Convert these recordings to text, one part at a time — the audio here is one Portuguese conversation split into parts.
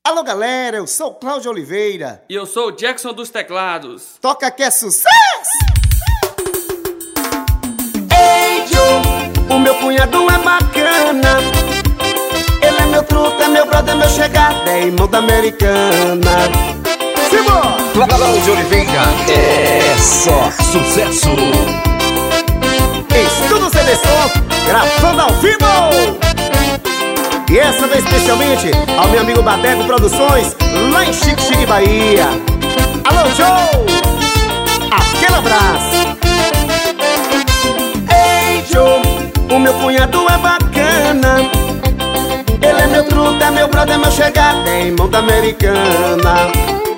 Alô galera, eu sou o Cláudio Oliveira. E eu sou o Jackson dos teclados. Toca que é sucesso! Ei, Joe, o meu cunhado é bacana. Ele é meu truta, é meu brother, meu chegada, é irmão da americana. Simbora! Cláudio Oliveira é só sucesso. Estudo CD Som, gravando ao vivo. E essa vez especialmente ao meu amigo Badeco Produções, lá em Xique, Bahia. Alô, Joe! Aquele abraço! Ei, Joe, o meu cunhado é bacana. Ele é meu truta, é meu brother, meu chegada, é irmão da americana.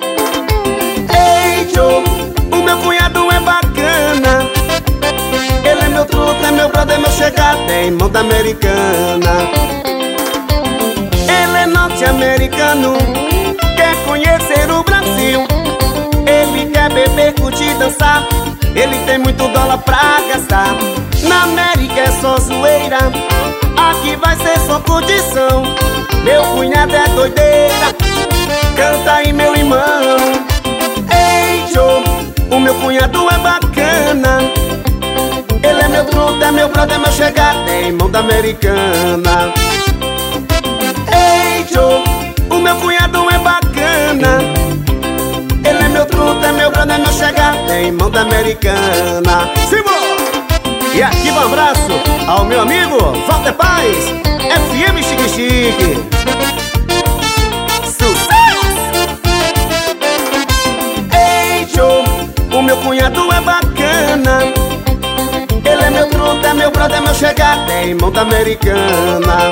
Ei, Joe, o meu cunhado é bacana. Ele é meu truta, é meu brother, meu chegada, é irmão da americana. Ele é norte-americano, quer conhecer o Brasil. Ele quer beber, curtir, dançar. Ele tem muito dólar pra gastar. Na América é só zoeira, aqui vai ser só curtição. Meu cunhado é doideira, canta aí meu irmão. Ei, Joe, o meu cunhado é bacana. Ele é meu truta, é meu brother, meu chegada, é irmão da americana. Ei, Joe, o meu cunhado é bacana. Ele é meu truta, é meu brother, meu chegada, é irmão da americana. Simbora! E aqui um abraço ao meu amigo Walter Paz, FM Xique. Sucesso! Ei, Joe, o meu cunhado é bacana. Ele é meu truta, é meu brother, meu chegada, é irmão da americana.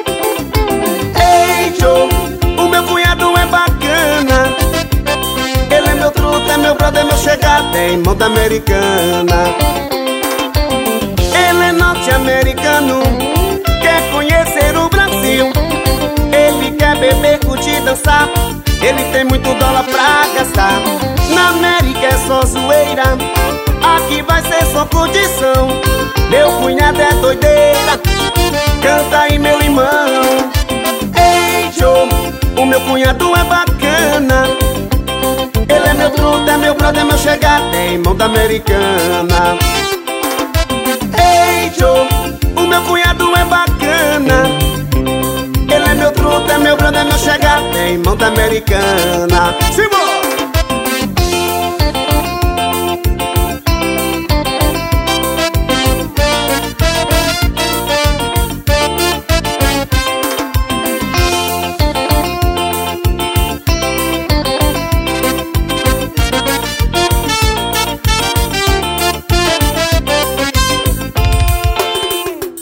Ei, Joe, o meu cunhado é bacana. Ele é meu truta, é meu brother, meu chegada, é irmão da americana. Ele é norte-americano, quer conhecer o Brasil. Ele quer beber, curtir, dançar. Ele tem muito dólar pra gastar. Na América é só zoeira, aqui vai ser só curtição. Meu cunhado é doideira, canta aí meu irmão. Ei, Joe, o meu cunhado é bacana. Ele é meu truta, é meu brother, meu chegada, é irmão da americana. Ei, Joe, o meu cunhado é bacana. Ele é meu truta, é meu brother, meu chegada, é irmão da americana. Simbora!